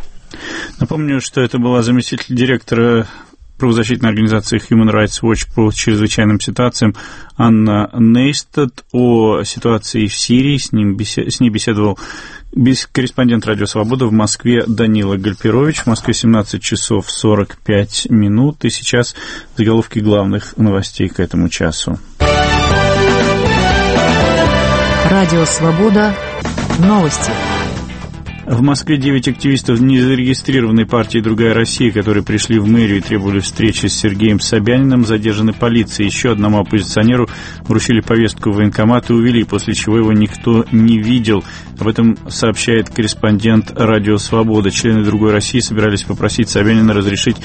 A: Напомню, что это была заместитель директора правозащитной организации Human Rights Watch по чрезвычайным ситуациям Анна Нейстад. О ситуации в Сирии с, ним бесед... с ней беседовал корреспондент «Радио Свобода» в Москве Данила Гальперович. В Москве семнадцать часов сорок пять минут. И сейчас заголовки главных новостей к этому часу.
F: Радио Свобода. Новости.
A: В Москве девять активистов незарегистрированной партии «Другая Россия», которые пришли в мэрию и требовали встречи с Сергеем Собяниным, задержаны полицией. Еще одному оппозиционеру вручили повестку в военкомат и увели, после чего его никто не видел. Об этом сообщает корреспондент «Радио Свобода». Члены «Другой России» собирались попросить Собянина разрешить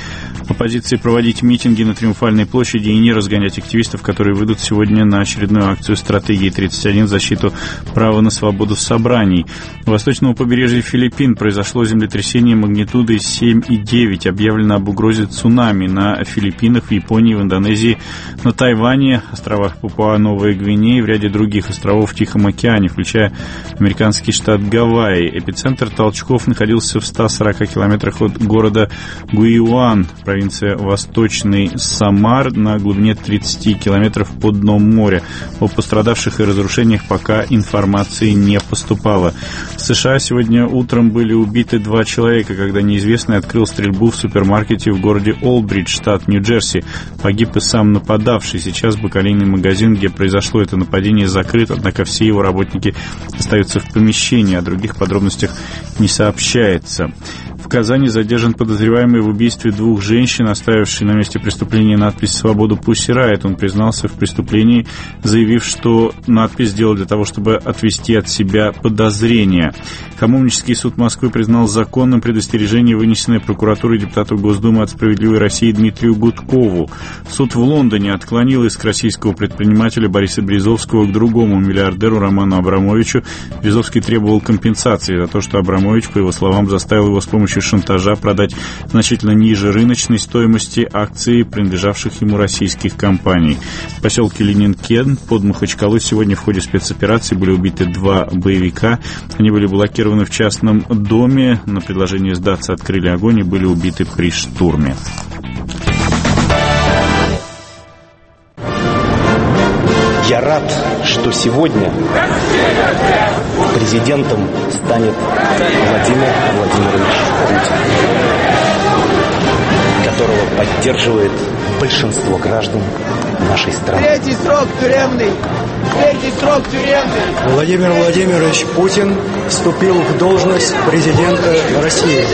A: Оппозиции проводить митинги на Триумфальной площади и не разгонять активистов, которые выйдут сегодня на очередную акцию стратегии тридцать один в защиту права на свободу собраний. У восточного побережья Филиппин произошло землетрясение магнитудой семь и девять. Объявлено об угрозе цунами на Филиппинах, в Японии, в Индонезии, на Тайване, островах Папуа-Новая Гвинея и в ряде других островов в Тихом океане, включая американский штат Гавайи. Эпицентр толчков находился в ста сорока километрах от города Гуйюан, провинция Восточный Самар, на глубине тридцати километров под дном моря. О пострадавших и разрушениях пока информации не поступало. В США сегодня утром были убиты два человека, когда неизвестный открыл стрельбу в супермаркете в городе Олбридж, штат Нью-Джерси. Погиб и сам нападавший. Сейчас бакалейный магазин, где произошло это нападение, закрыт, однако все его работники остаются в помещении. О других подробностях не сообщается. В Казани задержан подозреваемый в убийстве двух женщин, оставивший на месте преступления надпись «Свободу Пусси Райт». Он признался в преступлении, заявив, что надпись сделал для того, чтобы отвести от себя подозрения. Хамовнический суд Москвы признал законным предостережение, вынесенное прокуратурой депутату Госдумы от «Справедливой России» Дмитрию Гудкову. Суд в Лондоне отклонил иск российского предпринимателя Бориса Березовского к другому миллиардеру Роману Абрамовичу. Березовский требовал компенсации за то, что Абрамович, по его словам, заставил его с помощью шантажа продать значительно ниже рыночной стоимости акций, принадлежавших ему российских компаний. В поселке Ленинкен под Махачкалой сегодня в ходе спецоперации были убиты два боевика. Они были блокированы в частном доме. На предложение сдаться открыли огонь и были убиты при штурме.
Q: Я рад, что сегодня президентом станет Владимир Владимирович Путин, которого поддерживает большинство граждан нашей страны.
R: Третий срок тюремный! Третий срок тюремный!
S: Владимир Владимирович Путин вступил в должность президента России.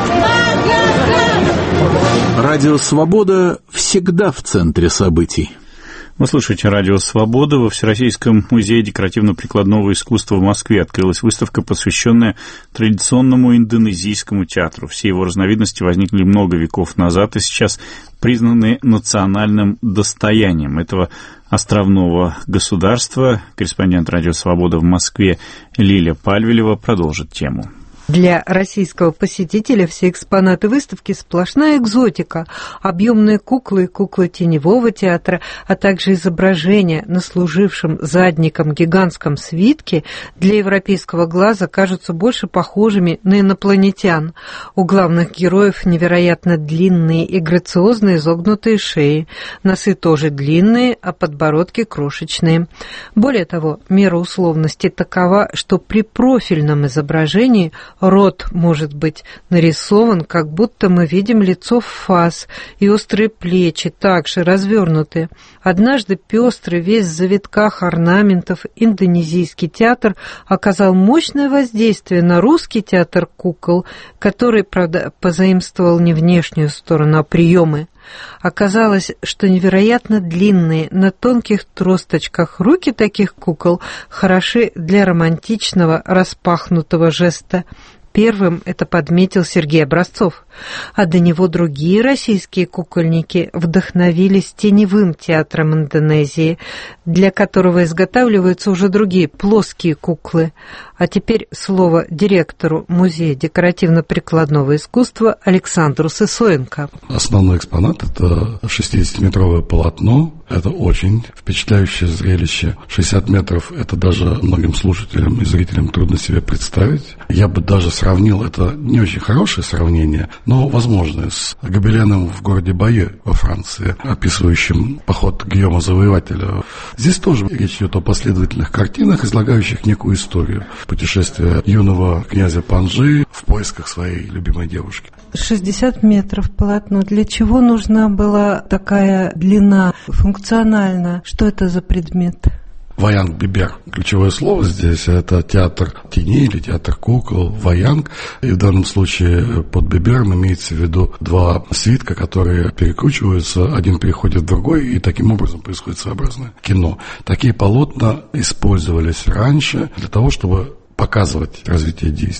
T: Радио «Свобода» всегда в центре событий.
A: Вы слушаете «Радио Свобода». Во Всероссийском музее декоративно-прикладного искусства в Москве открылась выставка, посвященная традиционному индонезийскому театру. Все его разновидности возникли много веков назад и сейчас признаны национальным достоянием этого островного государства. Корреспондент «Радио Свобода» в Москве Лиля Пальвелева продолжит тему.
U: Для российского посетителя все экспонаты выставки сплошная экзотика. Объемные куклы и куклы теневого театра, а также изображения на служившем задником гигантском свитке для европейского глаза кажутся больше похожими на инопланетян. У главных героев невероятно длинные и грациозно изогнутые шеи. Носы тоже длинные, а подбородки крошечные. Более того, мера условности такова, что при профильном изображении рот может быть нарисован, как будто мы видим лицо в фас, и острые плечи также развернуты. Однажды пестрый, весь в завитках орнаментов, индонезийский театр оказал мощное воздействие на русский театр кукол, который, правда, позаимствовал не внешнюю сторону, а приемы. Оказалось, что невероятно длинные, на тонких тросточках руки таких кукол хороши для романтичного распахнутого жеста. Первым это подметил Сергей Образцов, а до него другие российские кукольники вдохновились теневым театром Индонезии, для которого изготавливаются уже другие плоские куклы. А теперь слово директору Музея декоративно-прикладного искусства Александру Сысоенко.
V: Основной экспонат – это шестидесятиметровое полотно. Это очень впечатляющее зрелище. шестьдесят метров – это даже многим слушателям и зрителям трудно себе представить. Я бы даже сравнил, это не очень хорошее сравнение, но возможное, с гобеленом в городе Байе во Франции, описывающим поход Гийома Завоевателя. Здесь тоже речь идет о последовательных картинах, излагающих некую историю. Путешествие юного князя Панжи в поисках своей любимой девушки.
U: шестьдесят метров полотно. Для чего нужна была такая длина функционально? Что это за предмет?
V: Ваянг Бибер. Ключевое слово здесь – это театр теней или театр кукол, ваянг. И в данном случае под бибером имеется в виду два свитка, которые перекручиваются, один переходит в другой, и таким образом происходит своеобразное кино. Такие полотна использовались раньше для того, чтобы показывать развитие действия.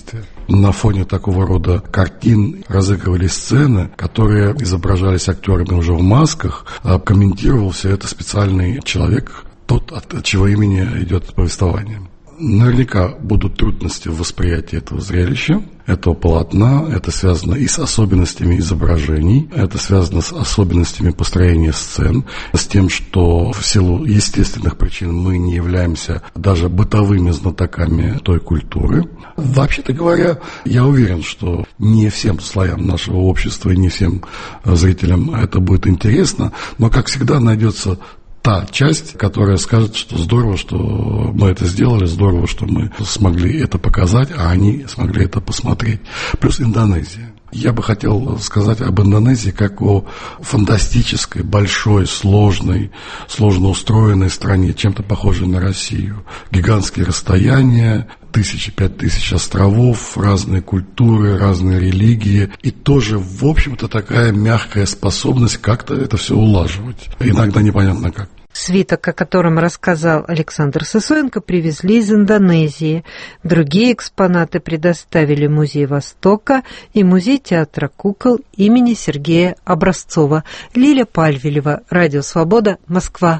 V: на фоне такого рода картин разыгрывались сцены, которые изображались актерами уже в масках, а комментировал все это специальный человек, тот, от чьего имени идет повествование. Наверняка будут трудности в восприятии этого зрелища, этого полотна. Это связано и с особенностями изображений, это связано с особенностями построения сцен, с тем, что в силу естественных причин мы не являемся даже бытовыми знатоками той культуры. Вообще-то говоря, я уверен, что не всем слоям нашего общества и не всем зрителям это будет интересно, но, как всегда, найдется та часть, которая скажет, что здорово, что мы это сделали, здорово, что мы смогли это показать, а они смогли это посмотреть. Плюс Индонезия. Я бы хотел сказать об Индонезии как о фантастической, большой, сложной, сложно устроенной стране, чем-то похожей на Россию. Гигантские расстояния, тысячи, пять тысяч островов, разные культуры, разные религии. И тоже, в общем-то, такая мягкая способность как-то это все улаживать. Иногда непонятно как.
U: Свиток, о котором рассказал Александр Сысоенко, привезли из Индонезии. Другие экспонаты предоставили Музей Востока и Музей театра кукол имени Сергея Образцова. Лиля Пальвелева, Радио Свобода, Москва.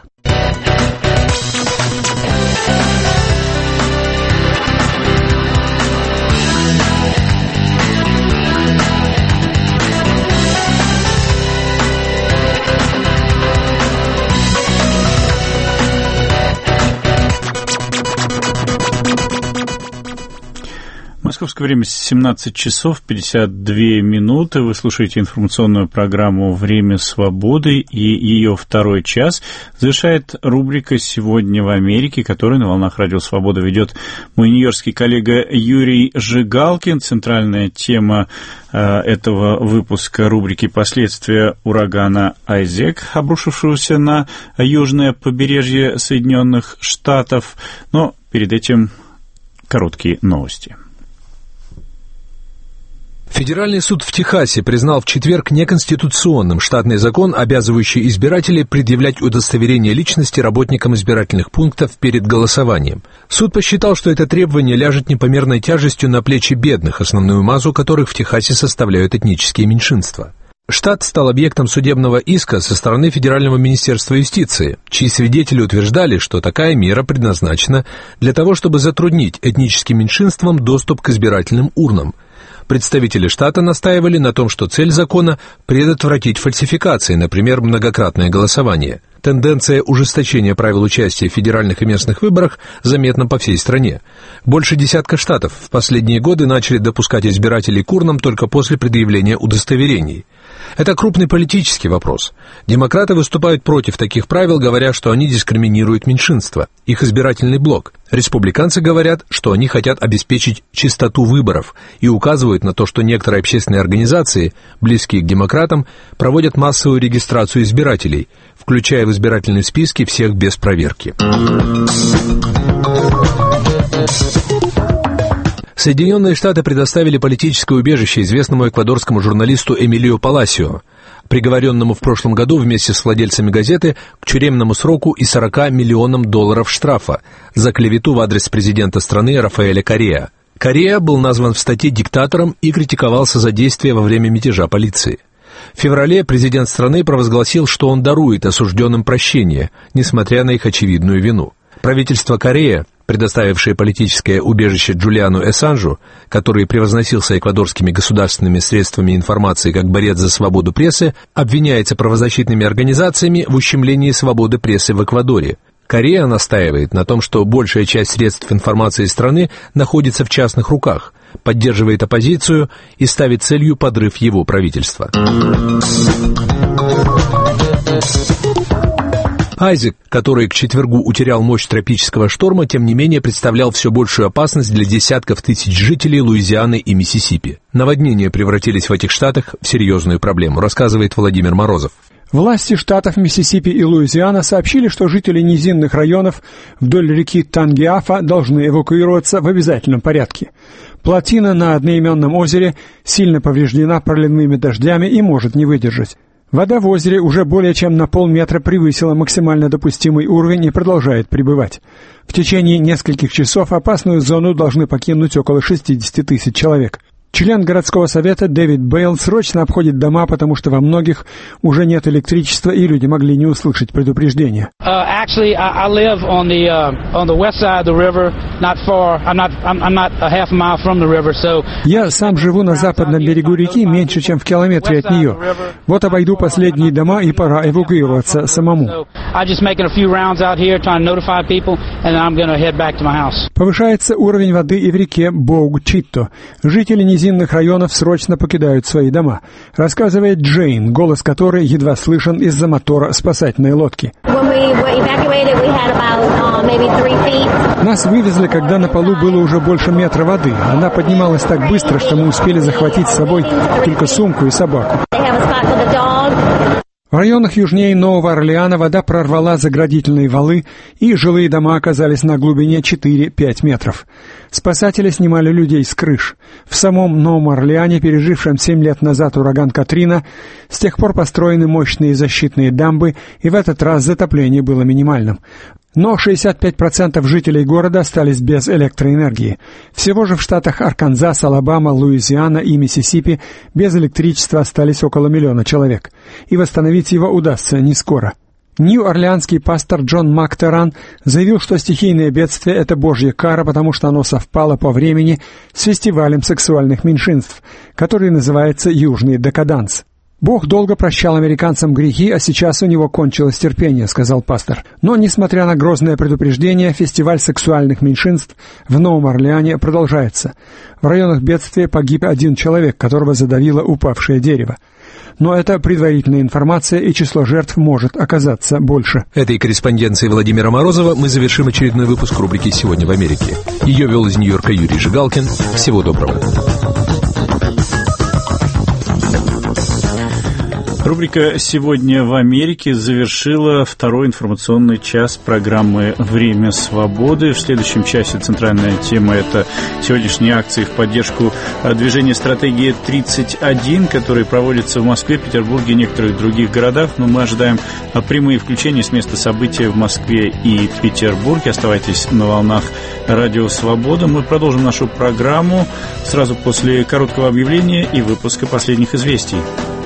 A: Московское время семнадцать часов пятьдесят две минуты. Вы слушаете информационную программу «Время свободы», и ее второй час завершает рубрика «Сегодня в Америке», которую на волнах Радио Свобода ведет мой нью-йоркский коллега Юрий Жигалкин. Центральная тема э, этого выпуска рубрики «Последствия урагана Айзек», обрушившегося на южное побережье Соединенных Штатов. Но перед этим короткие новости.
B: Федеральный суд в Техасе признал в четверг неконституционным штатный закон, обязывающий избирателей предъявлять удостоверение личности работникам избирательных пунктов перед голосованием. Суд посчитал, что это требование ляжет непомерной тяжестью на плечи бедных, основную массу которых в Техасе составляют этнические меньшинства. Штат стал объектом судебного иска со стороны Федерального министерства юстиции, чьи свидетели утверждали, что такая мера предназначена для того, чтобы затруднить этническим меньшинствам доступ к избирательным урнам. Представители штата настаивали на том, что цель закона – предотвратить фальсификации, например, многократное голосование. Тенденция ужесточения правил участия в федеральных и местных выборах заметна по всей стране. Больше десятка штатов в последние годы начали допускать избирателей к урнам только после предъявления удостоверений. Это крупный политический вопрос. Демократы выступают против таких правил, говоря, что они дискриминируют меньшинства, их избирательный блок. Республиканцы говорят, что они хотят обеспечить чистоту выборов и указывают на то, что некоторые общественные организации, близкие к демократам, проводят массовую регистрацию избирателей, включая в избирательные списки всех без проверки. Соединенные Штаты предоставили политическое убежище известному эквадорскому журналисту Эмилио Паласио, приговоренному в прошлом году вместе с владельцами газеты к тюремному сроку и сорока миллионам долларов штрафа за клевету в адрес президента страны Рафаэля Корреа. Корреа был назван в статье диктатором и критиковался за действия во время мятежа полиции. В феврале президент страны провозгласил, что он дарует осужденным прощение, несмотря на их очевидную вину. Правительство Корреа, предоставившее политическое убежище Джулиану Ассанжу, который превозносился эквадорскими государственными средствами информации как борец за свободу прессы, обвиняется правозащитными организациями в ущемлении свободы прессы в Эквадоре. Корреа настаивает на том, что большая часть средств информации страны находится в частных руках, поддерживает оппозицию и ставит целью подрыв его правительства. Айзек, который к четвергу утерял мощь тропического шторма, тем не менее представлял все большую опасность для десятков тысяч жителей Луизианы и Миссисипи. Наводнения превратились в этих штатах в серьезную проблему, рассказывает Владимир Морозов.
C: Власти штатов Миссисипи и Луизиана сообщили, что жители низинных районов вдоль реки Тангиафа должны эвакуироваться в обязательном порядке. Плотина на одноименном озере сильно повреждена проливными дождями и может не выдержать. Вода в озере уже более чем на полметра превысила максимально допустимый уровень и продолжает прибывать. В течение нескольких часов опасную зону должны покинуть около шестьдесят тысяч человек. Член городского совета Дэвид Бейл срочно обходит дома, потому что во многих уже нет электричества, и люди могли не услышать предупреждения. Я сам живу на западном берегу реки, меньше чем в километре от нее. Вот обойду последние дома, и пора эвакуироваться самому. Повышается уровень воды и в реке Боуг-Читто. Жители низинных районов срочно покидают свои дома, рассказывает Джейн, голос которой едва слышен из-за мотора спасательной лодки. Нас вывезли, когда на полу было уже больше метра воды. Она поднималась так быстро, что мы успели захватить с собой только сумку и собаку. В районах южнее Нового Орлеана вода прорвала заградительные валы, и жилые дома оказались на глубине четыре-пять метров. Спасатели снимали людей с крыш. В самом Новом Орлеане, пережившем семь лет назад ураган Катрина, с тех пор построены мощные защитные дамбы, и в этот раз затопление было минимальным. Но шестьдесят пять процентов жителей города остались без электроэнергии. Всего же в штатах Арканзас, Алабама, Луизиана и Миссисипи без электричества остались около миллиона человек. И восстановить его удастся не скоро. Нью-Орлеанский пастор Джон Мактеран заявил, что стихийное бедствие – это божья кара, потому что оно совпало по времени с фестивалем сексуальных меньшинств, который называется «Южный декаданс». «Бог долго прощал американцам грехи, а сейчас у него кончилось терпение», — сказал пастор. Но, несмотря на грозное предупреждение, фестиваль сексуальных меньшинств в Новом Орлеане продолжается. В районах бедствия погиб один человек, которого задавило упавшее дерево. Но это предварительная информация, и число жертв может оказаться больше.
B: Этой корреспонденцией Владимира Морозова мы завершим очередной выпуск рубрики «Сегодня в Америке». Ее вел из Нью-Йорка Юрий Жигалкин. Всего доброго.
A: Рубрика «Сегодня в Америке» завершила второй информационный час программы «Время свободы». В следующем часе центральная тема – это сегодняшние акции в поддержку движения «Стратегия тридцать один», которые проводятся в Москве, Петербурге и некоторых других городах. Но мы ожидаем прямые включения с места события в Москве и Петербурге. Оставайтесь на волнах «Радио Свобода». Мы продолжим нашу программу сразу после короткого объявления и выпуска последних известий.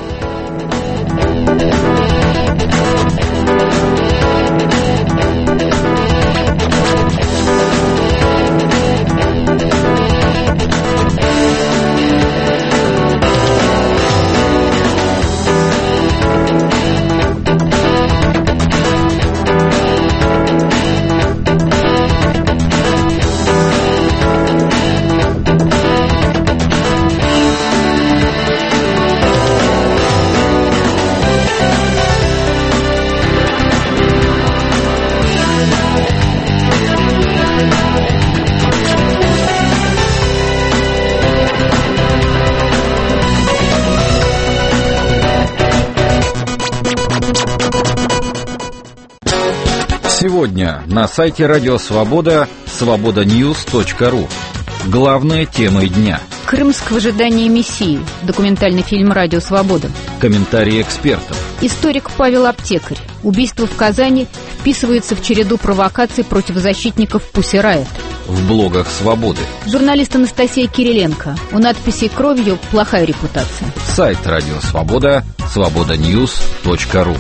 N: Сегодня на сайте Радио Свобода свобода ньюс точка ру. Главные темы дня.
F: Крымск в ожидании Мессии. Документальный фильм «Радио Свобода».
N: Комментарии экспертов.
F: Историк Павел Аптекарь. Убийство в Казани вписывается в череду провокаций против защитников Пусси Райот.
N: В блогах Свободы.
F: Журналист Анастасия Кириленко. У надписи «Кровью» плохая репутация.
N: Сайт Радио Свобода свобода ньюс точка ру.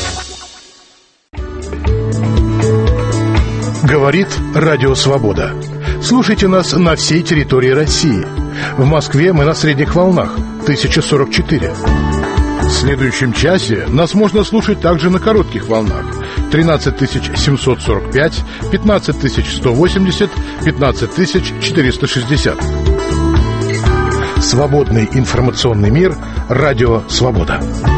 D: Говорит Радио Свобода. Слушайте нас на всей территории России. В Москве мы на средних волнах тысяча сорок четыре. В следующем часе нас можно слушать также на коротких волнах тринадцать тысяч семьсот сорок пять, пятнадцать тысяч сто восемьдесят, пятнадцать тысяч четыреста шестьдесят. Свободный информационный мир. Радио Свобода.